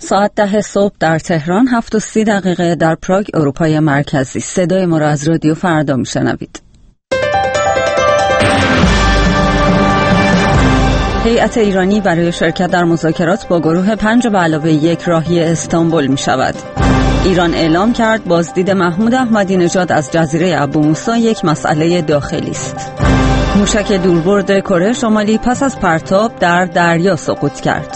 ساعت 10 صبح در تهران، 7:30 در پراگ اروپای مرکزی. صدای ما را از رادیو فردا میشنوید. هیئت ایرانی برای شرکت در مذاکرات با گروه 5+1 راهی استانبول می شود. ایران اعلام کرد بازدید محمود احمدی نژاد از جزیره ابو موسی یک مسئله داخلی است. موشک دوربرد کره شمالی پس از پرتاب در دریا سقوط کرد.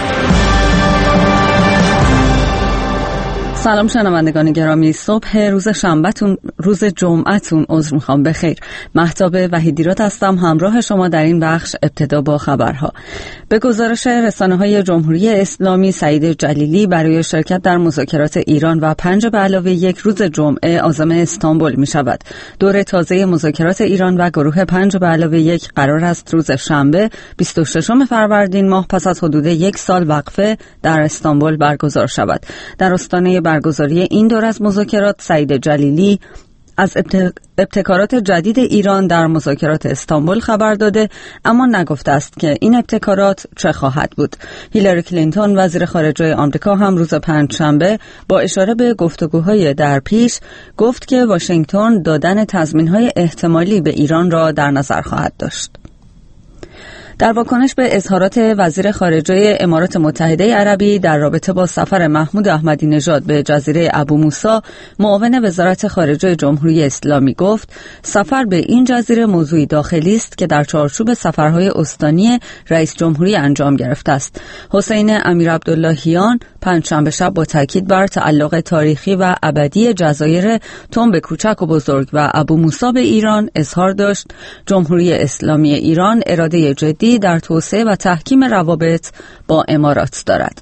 سلام شنوندگان گرامی، صبح روز جمعتون بخیر. مهتاب وحیدیراد هستم، همراه شما در این بخش. ابتدا با خبرها. به گزارش رسانه‌های جمهوری اسلامی، سعید جلیلی برای شرکت در مذاکرات ایران و 5+1 روز جمعه عازم استانبول می شود. دور تازه مذاکرات ایران و گروه 5+1 قرار است روز شنبه 26 فروردین ماه پس از حدود یک سال وقفه در استانبول برگزار شود. در آستانه برگزاری این دور از مذاکرات، سعید جلیلی از ابتکارات جدید ایران در مذاکرات استانبول خبر داده، اما نگفته است که این ابتکارات چه خواهد بود. هیلاری کلینتون وزیر خارجه آمریکا هم روز پنجشنبه با اشاره به گفتگوهای در پیش گفت که واشنگتن دادن تضمین‌های احتمالی به ایران را در نظر خواهد داشت. در واکنش به اظهارات وزیر خارجه امارات متحده عربی در رابطه با سفر محمود احمدی نژاد به جزیره ابو موسی، معاون وزارت خارجه جمهوری اسلامی گفت سفر به این جزیره موضوعی داخلی است که در چارچوب سفرهای استانی رئیس جمهوری انجام گرفته است. حسین امیرعبداللهیان پنجشنبه شب با تاکید بر تعلق تاریخی و ابدی جزایر تنب کوچک و بزرگ و ابو موسی به ایران اظهار داشت جمهوری اسلامی ایران اراده جدی در توسعه و تحکیم روابط با امارات دارد.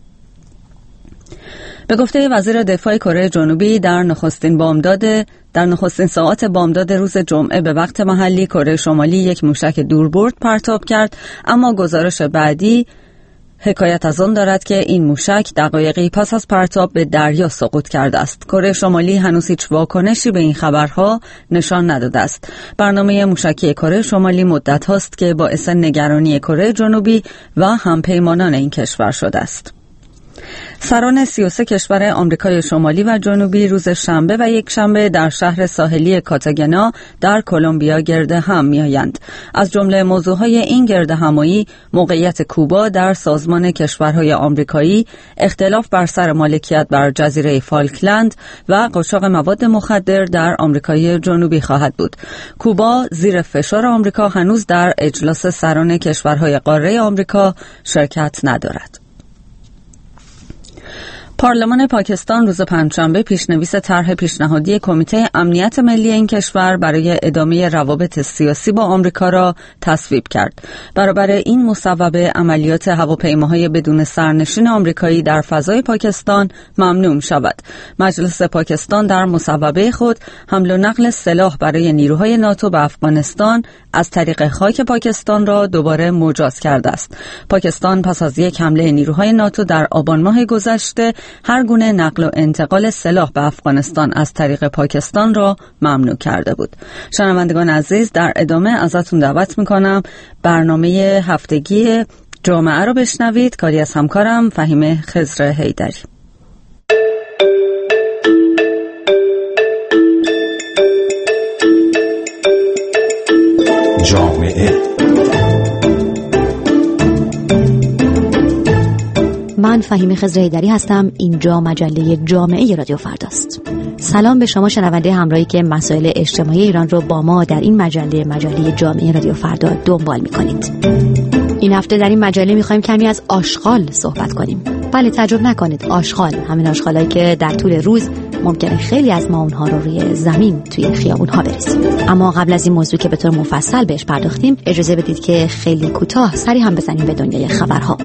به گفته وزیر دفاع کره جنوبی در نخستین ساعات بامداد روز جمعه به وقت محلی، کره شمالی یک موشک دوربرد پرتاب کرد، اما گزارش بعدی حکایت از آن دارد که این موشک دقایقی پس از پرتاب به دریا سقوط کرده است. کره شمالی هنوز هیچ واکنشی به این خبرها نشان نداده است. برنامه موشکی کره شمالی مدت هاست که باعث نگرانی کره جنوبی و همپیمانان این کشور شده است. سران 33 کشور آمریکای شمالی و جنوبی روز شنبه و یک شنبه در شهر ساحلی کاتاگنا در کلمبیا گرد هم می‌آیند. از جمله موضوعهای این گرد همایی موقعیت کوبا در سازمان کشورهای آمریکایی، اختلاف بر سر مالکیت بر جزیره فالکلند و قاچاق مواد مخدر در آمریکای جنوبی خواهد بود. کوبا زیر فشار آمریکا هنوز در اجلاس سران کشورهای قاره آمریکا شرکت ندارد. پارلمان پاکستان روز پنجشنبه پیشنویس طرح پیشنهادی کمیته امنیت ملی این کشور برای ادامه روابط سیاسی با آمریکا را تصویب کرد. برابر این مصوبه، عملیات هواپیماهای بدون سرنشین آمریکایی در فضای پاکستان ممنوع شود. مجلس پاکستان در مصوبه خود حمل و نقل سلاح برای نیروهای ناتو به افغانستان از طریق خاک پاکستان را دوباره مجاز کرده است. پاکستان پس از یک حمله نیروهای ناتو در آبان ماه گذشته هر گونه نقل و انتقال سلاح به افغانستان از طریق پاکستان را ممنوع کرده بود. شنوندگان عزیز، در ادامه ازتون دعوت میکنم برنامه هفتگی جامعه رو بشنوید، کاری از همکارم فهیم خضر حیدری. جامعه. من فهیم خضر حیدری هستم. اینجا مجله جامعه رادیو فرداست. سلام به شما شنونده همراهی که مسائل اجتماعی ایران رو با ما در این مجله جامعه رادیو فردا دنبال می‌کنید. این هفته در این مجله می‌خوایم کمی از آشغال صحبت کنیم. بله، تعجب نکنید، آشغال، همین آشغالایی که در طول روز ممکنه خیلی از ما اونها رو روی زمین توی خیابون‌ها بریزیم. اما قبل از این موضوع که به طور مفصل بهش پرداختیم، اجازه بدید که خیلی کوتاه سری هم بزنیم به دنیای خبرها.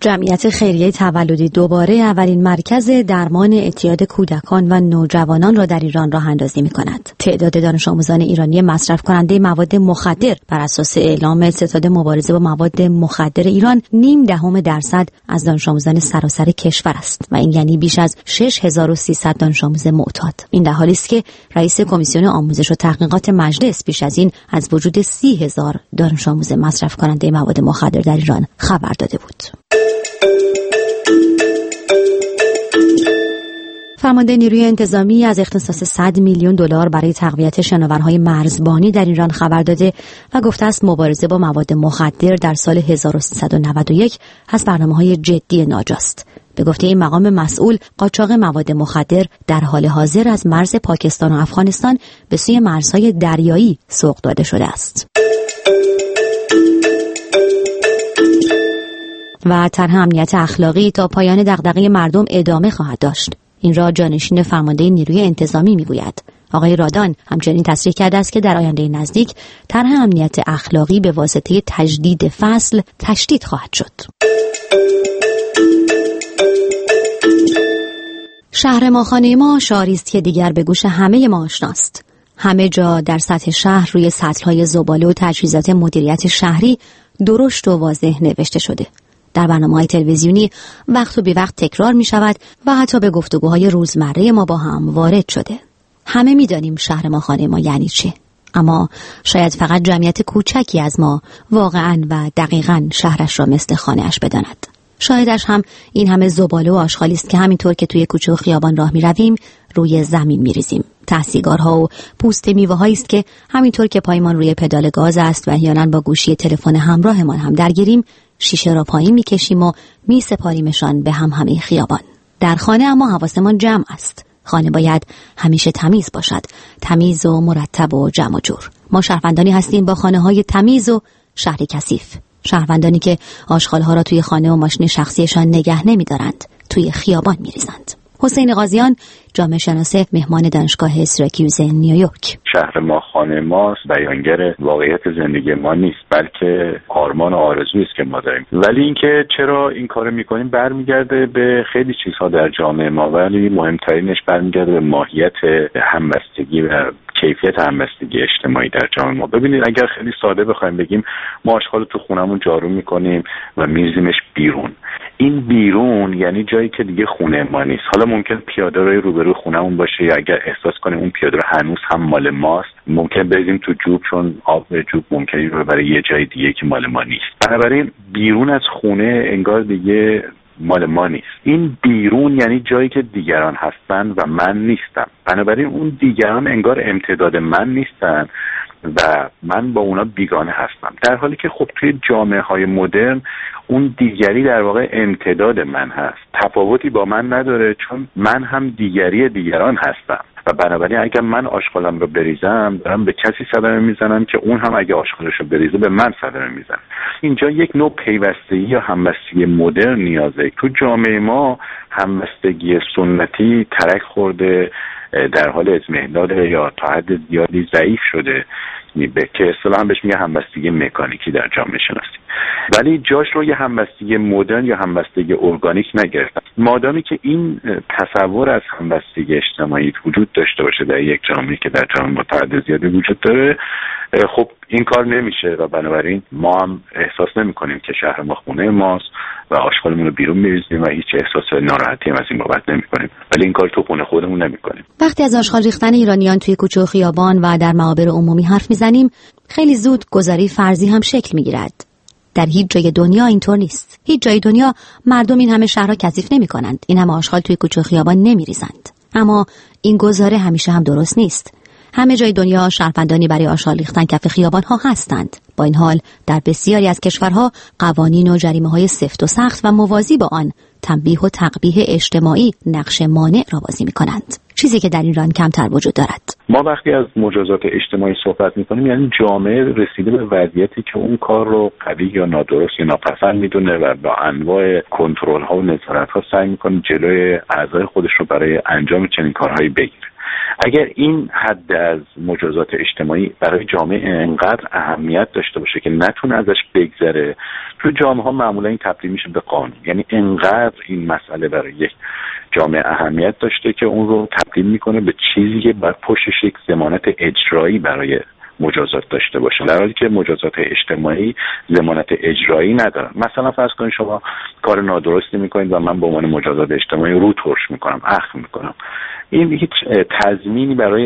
جمعیت خیریه تولدی دوباره اولین مرکز درمان اعتیاد کودکان و نوجوانان را در ایران راه اندازی می‌کند. تعداد دانش آموزان ایرانی مصرف کننده مواد مخدر بر اساس اعلام ستاد مبارزه با مواد مخدر ایران 0.5% از دانش آموزان سراسر کشور است و این یعنی بیش از 6300 دانش آموز معتاد. این در حالی است که رئیس کمیسیون آموزش و تحقیقات مجلس پیش از این از وجود 30,000 دانش آموز مصرف کننده مواد مخدر در ایران خبر داده بود. فرمانده نیروی انتظامی از اختصاص 100 میلیون دلار برای تقویت شناورهای مرزبانی در ایران خبر داده و گفته است مبارزه با مواد مخدر در سال 1391 از برنامه‌های جدی ناجاست. به گفته این مقام مسئول، قاچاق مواد مخدر در حال حاضر از مرز پاکستان و افغانستان به سوی مرزهای دریایی سوق داده شده است. و طرح امنیت اخلاقی تا پایان دغدغه مردم ادامه خواهد داشت. این را جانشین فرمانده نیروی انتظامی میگوید. آقای رادان همچنین تصریح کرده است که در آینده نزدیک طرح امنیت اخلاقی به واسطه تجدید فصل تشدید خواهد شد. شهر ما خانه ما شعاری است که دیگر به گوش همه ما آشناست. همه جا در سطح شهر روی سطل‌های زباله و تجهیزات مدیریت شهری درشت و واضح نوشته شده. در برنامه‌های تلویزیونی وقت و بی وقت تکرار می شود و حتی به گفتگوهای روزمره ما با هم وارد شده. همه می دانیم شهر ما خانه ما یعنی چه، اما شاید فقط جمعیت کوچکی از ما واقعاً و دقیقاً شهرش را مثل خانه‌اش بداند. شاهدش هم این همه زباله و آشغالی است که همینطور که توی کوچه و خیابان راه می رویم روی زمین می ریزیم. ته سیگارها و پوست میوه‌هایی است که همینطور که پایمان روی پدال گاز است و احیانا با گوشی تلفن همراهمان هم درگیریم، شیشه را پایین می‌کشیم و می‌سپاریمشان به همه خیابان. در خانه اما حواسمان جمع است. خانه باید همیشه تمیز باشد، تمیز و مرتب و جمع و جور. ما شهروندانی هستیم با خانه‌های تمیز و شهری کثیف. شهروندانی که آشغال‌ها را توی خانه و ماشین شخصیشان نگه نمی‌دارند، توی خیابان می‌ریزند. حسین قاضیان، جامعه شناس، مهمان دانشگاه سیراکیوز نیویورک. شهر ما خانه ماست بیانگر واقعیت زندگی ما نیست، بلکه آرمان و آرزویی است که ما داریم. ولی اینکه چرا این کارو میکنیم برمیگرده به خیلی چیزها در جامعه ما، ولی مهمترینش برمیگرده به ماهیت همبستگی و کیفیت همبستگی اجتماعی در جامعه ما. ببینید اگر خیلی ساده بخوایم بگیم، ما آشغال تو خونمون جارو میکنیم و میریزیمش بیرون. این بیرون یعنی جایی که دیگه خونه ما نیست. حالا ممکن پیاده روی روبرو خونمون باشه، یا اگر احساس کنیم اون پیاده رو هنوز هم مال ماست، ممکن بریزیم تو جوب، چون آب جوب ممکنه رو برای یه جای دیگه که مال ما نیست. بنابراین بیرون از خونه انگار دیگه مال ما نیست. این بیرون یعنی جایی که دیگران هستن و من نیستم. بنابراین اون دیگران انگار امتداد من نیستن و من با اونا بیگانه هستم، در حالی که خب توی جامعه های مدرن اون دیگری در واقع امتداد من هست، تفاوتی با من نداره، چون من هم دیگری دیگران هستم و بنابراین اگر من آشغالم رو بریزم دارم به کسی صدمه میزنم که اون هم اگه آشغالش رو بریزه به من صدمه میزنه. اینجا یک نوع پیوستگی یا همبستگی مدرن نیازه. تو جامعه ما همبستگی سنتی ترک خورده، در حال اضمحلال یا تا حد زیادی ضعیف شده که اصطلاحاً بهش میگه همبستگی مکانیکی در جامعه شناسی، ولی جاش رو یه همبستگی مدرن یا همبستگی ارگانیک نگرفتن. مادامی که این تصور از همبستگی اجتماعی وجود داشته باشه در یک جامعه که در جامعه متعدد زیادی وجود داره، خب این کار نمیشه و بنابراین ما هم احساس نمی‌کنیم که شهر ما خونه ماست و آشغالمون رو بیرون می‌ریزیم و هیچ احساس ناراحتی هم از این بابت نمی‌کنیم، ولی این کار تو خونه خودمون نمی‌کنیم. وقتی از آشغال ریختن ایرانیان توی کوچه و خیابان و در معابر عمومی حرف می‌زنیم، خیلی زود گزاری فرضی هم شکل می‌گیرد. در هیچ جای دنیا اینطور نیست. هیچ جای دنیا مردم این همه شهرها کثیف نمی‌کنند، این همه آشغال توی کوچه و خیابان نمی‌ریزند. اما این گزاره همیشه هم درست نیست. همه جای دنیا شهروندانی برای آشغال ریختن کف خیابان‌ها هستند. با این حال در بسیاری از کشورها قوانین و جریمه‌های سفت و سخت و موازی با آن تنبیه و تقبیح اجتماعی نقش مانع را بازی می‌کنند، چیزی که در ایران کمتر وجود دارد. ما وقتی از مجازات اجتماعی صحبت می‌کنیم یعنی جامعه رسیده به وضعیتی که اون کار رو قبیح یا نادرست یا ناپسند می‌دونه و با انواع کنترل‌ها و نظارت‌ها سعی می‌کنه جلوی اعضای خودش رو برای انجام چنین کارهایی بگیره. اگر این حد از مجازات اجتماعی برای جامعه انقدر اهمیت داشته باشه که نتونه ازش بگذره، تو جامعه ها معمولا این تبدیل میشه به قانون. یعنی انقدر این مسئله برای یک جامعه اهمیت داشته که اون رو تبدیل میکنه به چیزی که بر پشتش یک ضمانت اجرایی برای مجازات داشته باشه، در حالی که مجازات اجتماعی ضمانت اجرایی ندارن. مثلا فرض کنید شما کار نادرستی میکنید و من به عنوان مجازات اجتماعی رو ترش میکنم، اخم میکنم. این هیچ تضمینی برای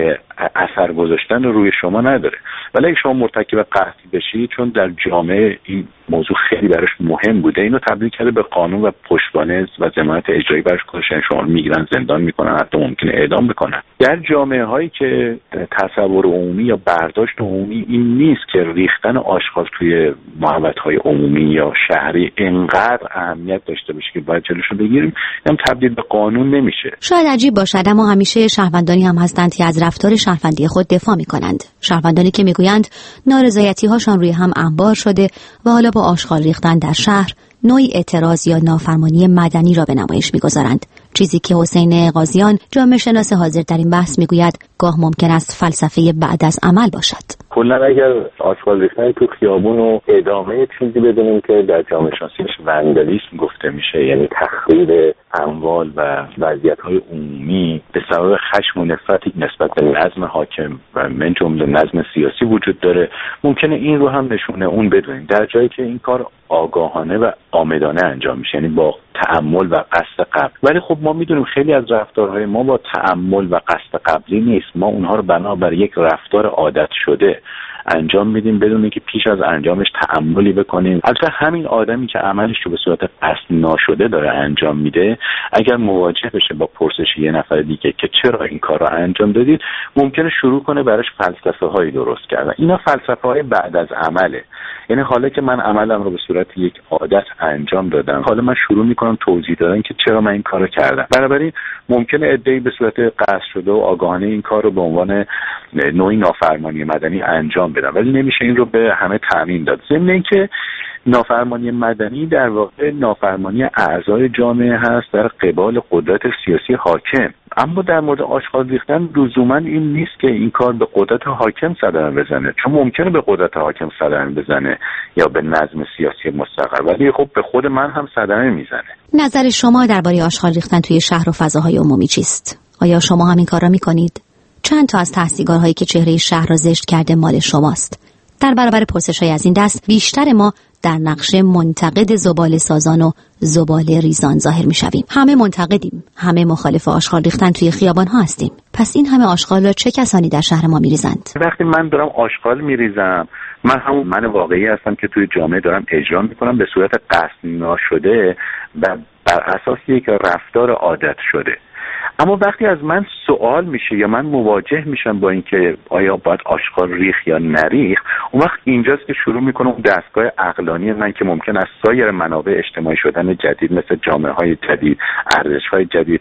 اثر گذاشتن روی شما نداره. ولی اگه شما مرتکب قحطی بشید، چون در جامعه این موضوع خیلی براش مهم بوده، اینو تبدیل کرده به قانون و پشتوانه و ضمانت اجرایی براش گذاشتن. شما رو میگیرن زندان میکنن، حتی ممکنه اعدام بکنن. در جامعه هایی که تصور عمومی یا برداشت عمومی این نیست که ریختن آشغال توی محوطه‌های عمومی یا شهری انقدر اهمیت داشته باشه که باید جلوشو بگیریم، هم تبدیل به قانون نمیشه. شاید عجیب باشد، اما همیشه شهروندانی هم هستند که از رفتار شهروندی خود دفاع می‌کنند. شهروندانی که میگویند نارضایتی‌هاشان روی هم انبار شده و حالا با آشغال ریختن در شهر نوعی اعتراض یا نافرمانی مدنی را به نمایش می‌گذارند. چیزی که حسین قاضیان، جامعه شناس حاضر در این بحث میگوید گاه ممکن است فلسفه بعد از عمل باشد. کلا اگر آشغال ریختن تو خیابون و ادامه چیزی بدونیم که در جامعه شناسیش وندالیسم گفته میشه، یعنی تخریب اموال و وضعیت‌های عمومی به سبب خشم و نفرتی نسبت به نظم حاکم و من جمله نظم سیاسی وجود داره، ممکنه این رو هم نشونه اون بدونیم، در جایی که این کار آگاهانه و عامدانه انجام میشه، یعنی با تأمل و قصد قبل. ولی خب ما میدونیم خیلی از رفتارهای ما با تأمل و قصد قبلی نیست. ما اونها رو بنابر یک رفتار عادت شده انجام میدیم بدون اینکه پیش از انجامش تأملی بکنیم. البته همین آدمی که عملش رو به صورت قصد ناشده داره انجام میده، اگر مواجه بشه با پرسش یه نفر دیگه که چرا این کار رو انجام دادید، ممکنه شروع کنه براش فلسفه هایی درست کردن. اینا فلسفه های بعد از عمله. یعنی حالا که من عملم رو به صورت یک عادت انجام دادم، حالا من شروع میکنم توضیح دادن که چرا من این کارو کردم. بنابراین ممکنه عده‌ای به صورت قصد شده و آگاهانه این کار رو به عنوان نوعی نافرمانی مدنی انجام بدم، ولی نمیشه این رو به همه تعمیم داد. ضمن اینکه نافرمانی مدنی در واقع نافرمانی اعضای جامعه هست در قبال قدرت سیاسی حاکم. اما در مورد آشغال ریختن لزوما این نیست که این کار به قدرت حاکم صدمه بزنه، چون ممکنه به قدرت حاکم صدمه بزنه یا به نظم سیاسی مستقر، ولی خب به خود من هم صدمه میزنه. نظر شما درباره آشغال ریختن توی شهر و فضاهای عمومی چیست؟ آیا شما هم این کار را میکنید؟ چند تا از تحصیلگرهایی که چهره شهر را زشت کرده مال شماست؟ در برابر پرسش‌های از این دست بیشتر ما در نقش منتقد زباله سازان و زباله ریزان ظاهر می‌شویم. همه منتقدیم، همه مخالف آشغال ریختن توی خیابان‌ها هستیم. پس این همه آشغال را چه کسانی در شهر ما می‌ریزند؟ وقتی من دارم آشغال می‌ریزم، من همون من واقعی هستم که توی جامعه دارم اجرا می‌کنم به صورت قصد ناشده و بر اساس یک رفتار عادت شده. اما وقتی از من سوال میشه یا من مواجه میشم با اینکه آیا باید آشغال ریخت یا نریخت، اون وقت اینجاست که شروع میکنم دستگاه عقلانی من که ممکن است سایر منابع اجتماعی شدن جدید مثل جامعه‌های جدید، ارزش‌های جدید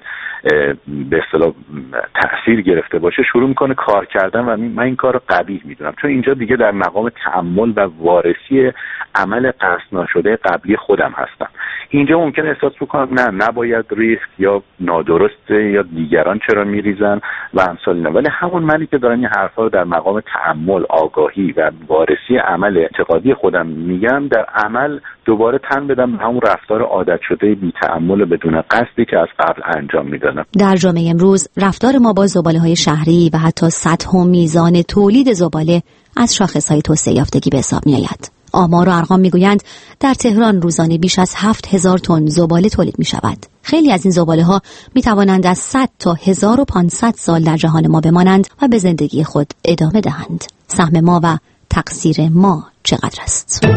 به اصطلاح تأثیر گرفته باشه، شروع میکنه کار کردن و من این کار رو قبیح میدونم، چون اینجا دیگه در مقام تأمل و وارسی عمل قصد ناشده قبلی خودم هستم. اینجا ممکن احساس بکنم نه نباید ریخت یا نادرسته یا دیگران چرا میریزن و امثال اینا، ولی همون منی که دارم این حرفا رو در مقام تأمل، آگاهی و وارسی عمل اعتقادی خودم میگم، در عمل دوباره تن بدم همون رفتار عادت شده بی تأمل بدون قصدی که از قبل انجام میدادم. در جامعه امروز رفتار ما با زباله‌های شهری و حتی سطح و میزان تولید زباله از شاخص‌های توسعه یافتگی به حساب میآید. آمار و ارقام میگویند در تهران روزانه بیش از 7000 تن زباله تولید می شود. خیلی از این زباله ها می توانند از 100 تا 1500 سال در جهان ما بمانند و به زندگی خود ادامه دهند. سهم ما و تقصیر ما چقدر است؟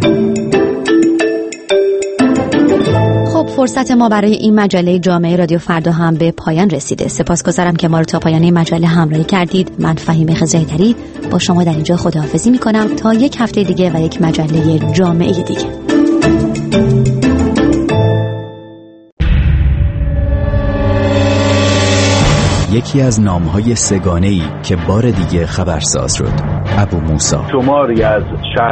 خب فرصت ما برای این مجله جامعه رادیو فردا هم به پایان رسیده. سپاسگزارم که ما رو تا پایان مجله همراهی کردید. من فهیم خضره‌ای‌تری با شما در اینجا خداحافظی می‌کنم تا یک هفته دیگه و یک مجله جامعه دیگه. یکی از نام‌های سگانه‌ای که بار دیگه خبرساز شد، ابو موسی. شماری از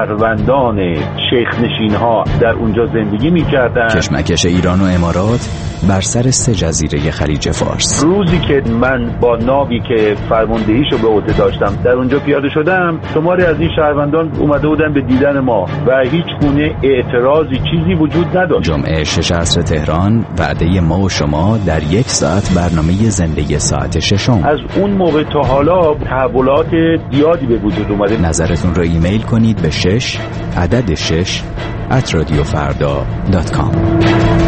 شهروندان شیخ نشین‌ها در اونجا زندگی می‌کردند. کشمکش ایران و امارات بر سر 3 جزیره خلیج فارس. روزی که من با ناوی که فرماندهیشو به عهده داشتم در اونجا پیاده شدم، شماری از این شهروندان اومده بودن به دیدن ما و هیچ گونه اعتراضی چیزی وجود نداشت. جمعه 6 عصر تهران، وعده ما و شما در 1 ساعت برنامه زنده ساعت 6. از اون موقع تا حالا تحولات زیادی به وجود اومده. نظرتون رو ایمیل کنید به 6 @radiofarda.com.